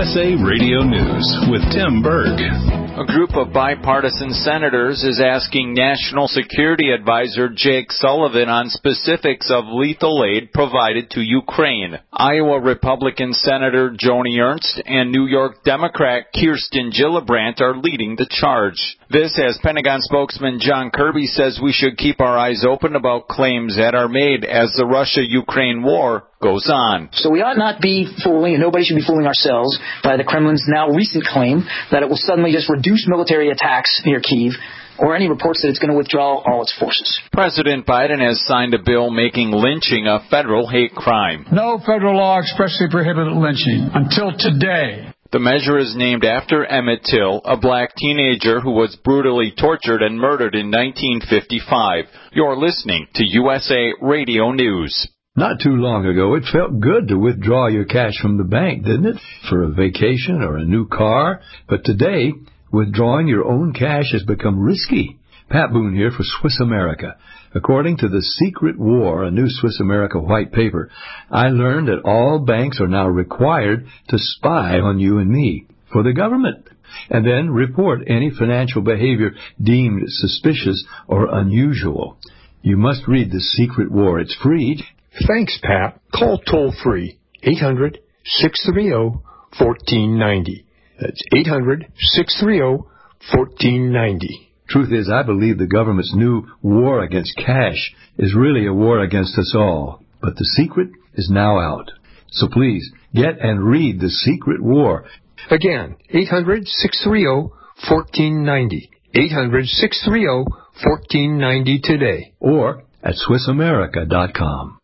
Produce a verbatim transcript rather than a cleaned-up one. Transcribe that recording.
S A Radio News with Tim Berg. A group of bipartisan senators is asking National Security Advisor Jake Sullivan on specifics of lethal aid provided to Ukraine. Iowa Republican Senator Joni Ernst and New York Democrat Kirsten Gillibrand are leading the charge. This as Pentagon spokesman John Kirby says we should keep our eyes open about claims that are made as the Russia-Ukraine war goes on. So we ought not be fooling, and nobody should be fooling ourselves by the Kremlin's now recent claim that it will suddenly just reduce military attacks near Kyiv, or any reports that it's going to withdraw all its forces. President Biden has signed a bill making lynching a federal hate crime. No federal law expressly prohibited lynching until today. The measure is named after Emmett Till, a black teenager who was brutally tortured and murdered in nineteen fifty-five. You're listening to U S A Radio News. Not too long ago, it felt good to withdraw your cash from the bank, didn't it? For a vacation or a new car. But today, withdrawing your own cash has become risky. Pat Boone here for Swiss America. According to The Secret War, a new Swiss America white paper, I learned that all banks are now required to spy on you and me for the government, and then report any financial behavior deemed suspicious or unusual. You must read The Secret War. It's free. Thanks, Pat. Call toll-free, eight hundred, six three zero, one four nine zero. That's eight hundred, six three zero, one four nine zero. Truth is, I believe the government's new war against cash is really a war against us all. But the secret is now out. So please, get and read The Secret War. Again, eight hundred, six three zero, one four nine zero. eight hundred, six three zero, one four nine zero today. Or at Swiss America dot com.